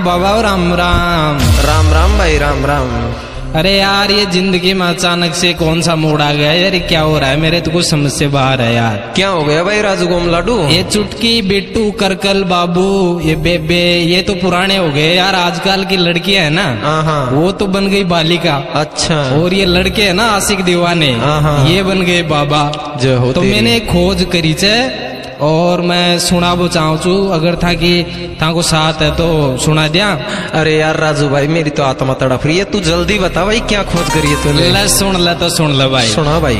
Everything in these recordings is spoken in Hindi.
बाबा राम राम। राम राम भाई, राम राम। अरे यार ये जिंदगी में अचानक से कौन सा मूड आ गया यार, क्या हो रहा है? मेरे तो कुछ समझ से बाहर है यार। क्या हो गया भाई राजू गोम लाडू? ये चुटकी, बिट्टू, करकल, बाबू, ये बेबे, ये तो पुराने हो गए यार। आजकल की लड़कियां है ना, हाँ वो तो बन गई बालिका। अच्छा। और ये लड़के है ना आशिक दीवाने, ये बन गए बाबा। जो हो तो मैंने खोज करी छे और मैं सुनाबो चाहूँ छू, अगर था कि ताको साथ है तो सुना दिया। अरे यार राजू भाई, मेरी तो आत्मा तड़प रही है, तू जल्दी बता भाई क्या खोज करी है तूने? ले सुन ले तो सुन ले भाई। सुना भाई।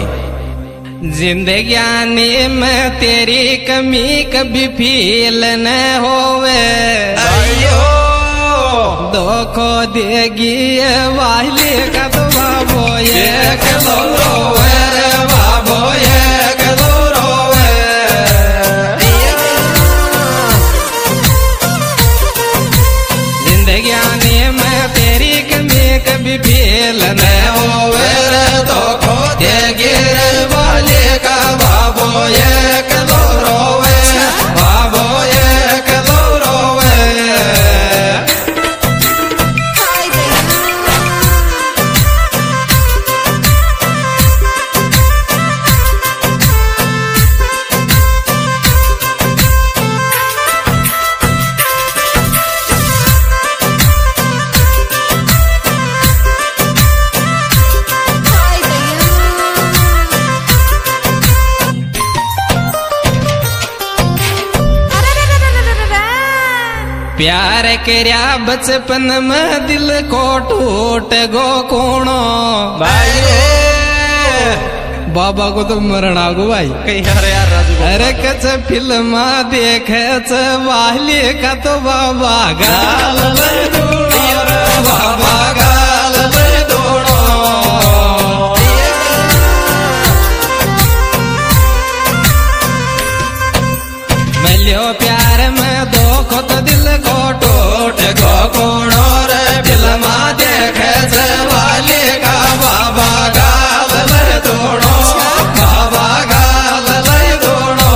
जिंदगी में तेरी कमी कभी फील न होवे, अयो धोखो देगी ये वाली का तो बाबो ये कलो रोवे रे बाबो ये कलो रोवे। जिंदगी में तेरी कमी कभी फील न होवे, धोखो देगी रे वाली का बाबो ये कलो रोवे, बाबो ये कलो रोवे। प्यार करया बचपन में दिल को टूट गो कोनो भाई। बाबा को तो मरण आगो भाई कहीं। अरे यार राजू, अरे कच फिल्म देखे वाली का तो बाबा गाल ले दूड़ो रे बाबा गाल ले दूड़ो। मिलियो प्यार में धोखो तो दिल को टूट गो कोनो रे, फिल्म देखे वाली का बाबा गाल ले दूड़ो, बाबा गाल ले दूड़ो।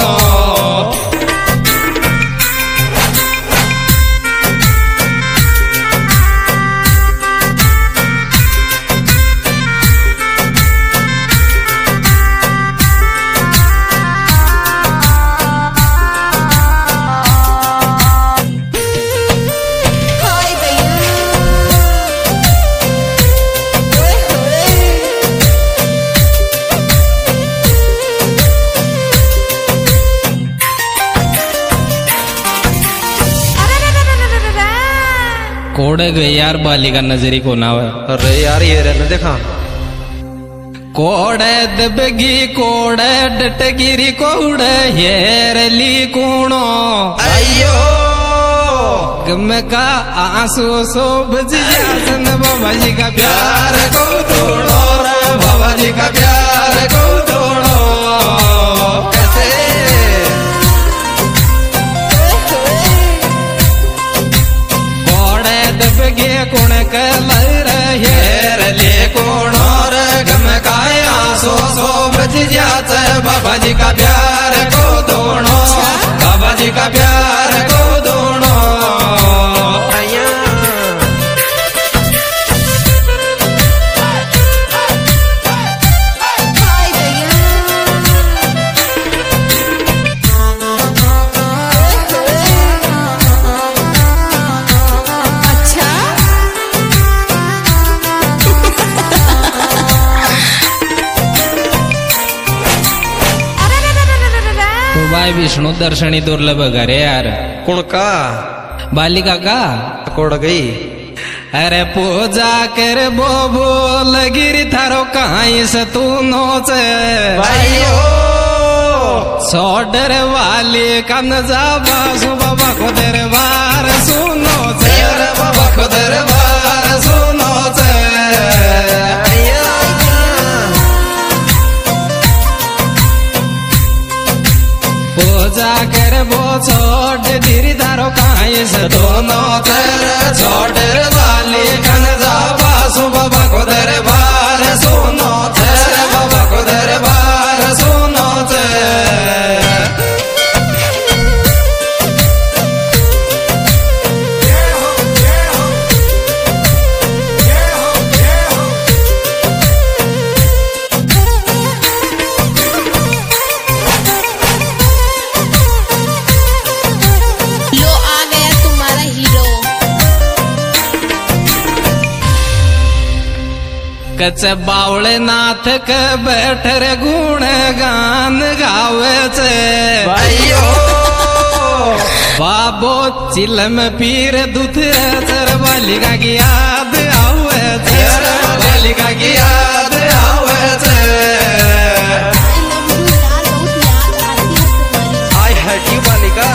कोड़े गए यार बालिका नजरी को ना। अरे यार ये रहने देखा। कोड़े दबगी कोड़े डटगिरी कोड़े हेरली कूणो, अयो गम का आंसू सो बजिया सन बाबा जी का प्यार को तोड़ो रे, बाबा जी का प्यार को तोड़ो। कैसे कोड़े दबगे कुण कलर हेरली कूणो रे, गम का आंसू सो बजिया सन बाबा जी का प्यार को तोड़ो, बाबा जी का प्यार को तोड़ो। भाई विष्णु दर्शनी दुर्लभ घरे यार। कुण का? बालिका का कोड़ गई। अरे पूजा कर बो बोल गिरी थारो कहीं से तू नोचे भाइयो सोडर वाली कन जा बासु बाबा को दरबार सुनो छे, बाबा को दरबार सुनो छे। पूजा कर बो छोड़ धीरे धारो कहीं से दोनों तेरे छोड़ वाली कन जा बासु बाबा को दरबार सुनो छे, बाबा को दरबार सुनो छे। कच बावळे नाथ के बैठर गुण गान गावे छे भाइयो बाबो चिलम पीर दुथरे चर बालिका की याद आवे छे बालिका की याद आवे छे आई हट यू बालिका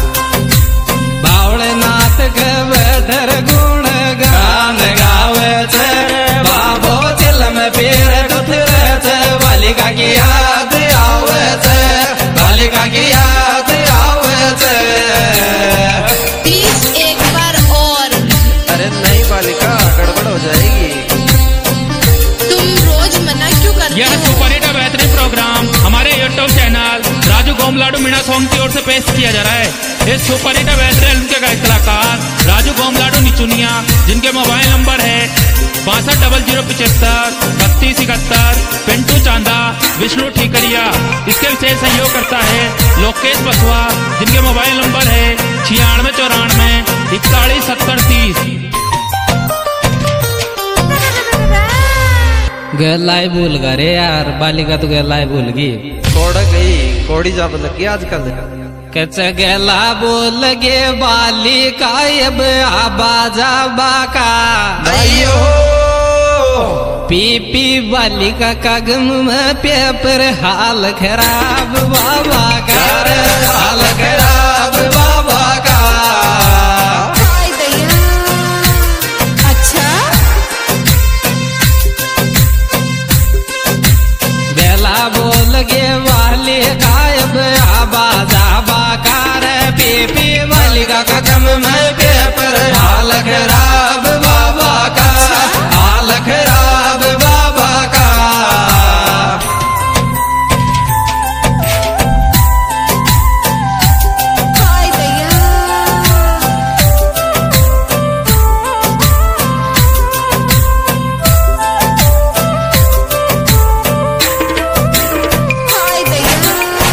बावळे नाथ के बैठर गुण गान गावे छे बाबो चिलम पीर दुथरे चर बालिका की याद आवे छे बालिका की याद आवे छे प्लीज एक बार और। अरे नहीं बालिका गड़बड़ हो जाएगी। तुम रोज मना क्यों करते यह हो? सुपर हिट बेहतरीन प्रोग्राम हमारे YouTube channel Raju Gomladu Meena song की ओर से पेश किया जा रहा है। इस सुपर हिट बेहतरीन फिल्म के गायक कलाकार राजू गोमलाडू निचुनिया, जिनके मोबाइल नंबर है 620075 3271, पिंटू चांदा, विष्णु ठीकरिया। इसके विशेष सहयोग करता है लोकेश बसवा, जिनके मोबाइल नंबर है 9694 417030। गलाई भूल गा रे यार बालिका तो गलाई भूल गई कोड़ गई कोड़ी जा लगी आजकल। कच गला बोल गे बालिका अब आबाजा बाका भाइयो पीपी बालिका का गम में पेपर हाल खराब बाबा का रे हाल खराब बाबा का हाय दैया। अच्छा बेला बोल गे वाली गायब आबाजा बाकार पीपी बालिका का गम में पेपर हाल खराब बाबा का हाल खराब बाबा का हाय दैया। हाय दैया।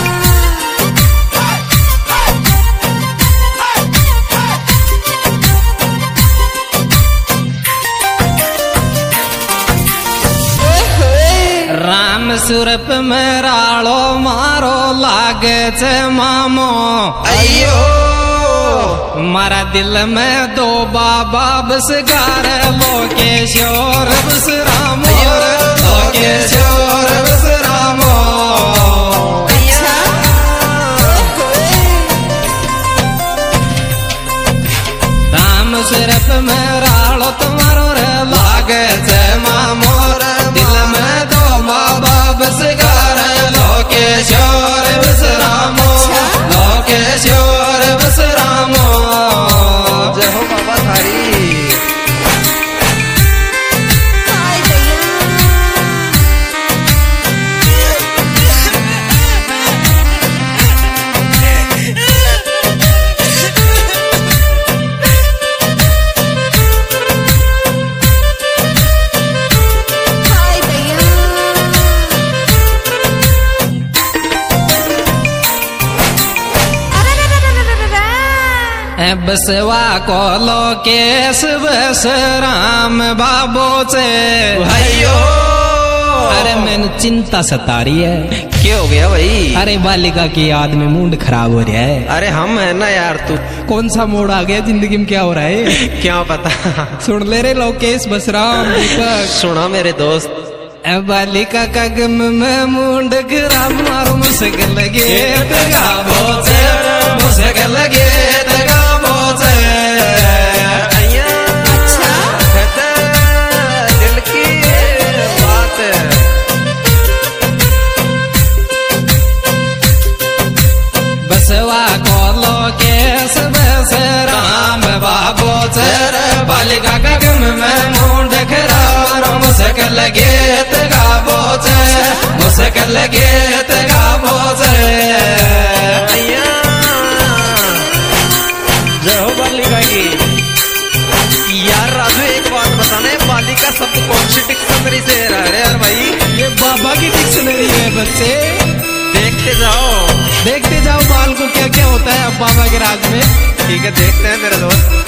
राम सुरप में राड़ो मारो लागे छे मामो अयो मारा दिल में दो बाबा बस गार लोकेश्वर बस रामो लोकेश्वर बस रामो अच्छा राम सिरप में राड़ो तुम्हारो रे लागे छे मामोर दिल में दो बाबा बस गार लोकेश्वर बस रामो लोकेश्वर बस रामो जय हो बाबा थारी। हाय दैया। हाय दैया। बसवा को लोकेश बस राम बाबो से भाइयो अरे मैंने चिंता सता रही है। क्या हो गया भाई? अरे बालिका की याद में मूड खराब हो रहा है। अरे हम है ना यार, तू कौन सा मोड़ आ गया जिंदगी में, क्या हो रहा है? क्या पता। सुन ले रे लोकेश बसराम दीपक। सुना मेरे दोस्त, ए बालिका का गम में मूड खराब मारो मुझसे लगे गाबो से मुझसे लगे गाबो से अच्छा दिल की बात बसवा को लोकेश बस राम बाबो से बालिका का गम में मूड खराब मुझसे लगे गाबो से मुझसे लगे गाबो से जय हो बालिका की। यार राजू एक बात बताने, बालिका शब्द कौन सी डिक्शनरी से है रे यार भाई? ये बाबा की डिक्शनरी है बच्चे, देखते जाओ देखते जाओ बाल को क्या क्या होता है अब बाबा के राज में। ठीक है, देखते हैं मेरे दोस्त।